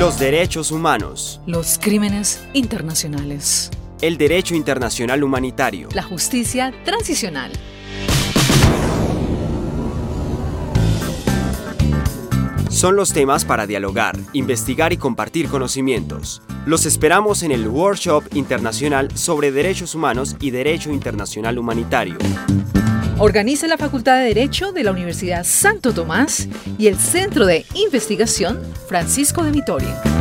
Los derechos humanos. Los crímenes internacionales. El derecho internacional humanitario. La justicia transicional. Son los temas para dialogar, investigar y compartir conocimientos. Los esperamos en el Workshop Internacional sobre Derechos Humanos y Derecho Internacional Humanitario. Organiza la Facultad de Derecho de la Universidad Santo Tomás y el Centro de Investigación Francisco de Vitoria.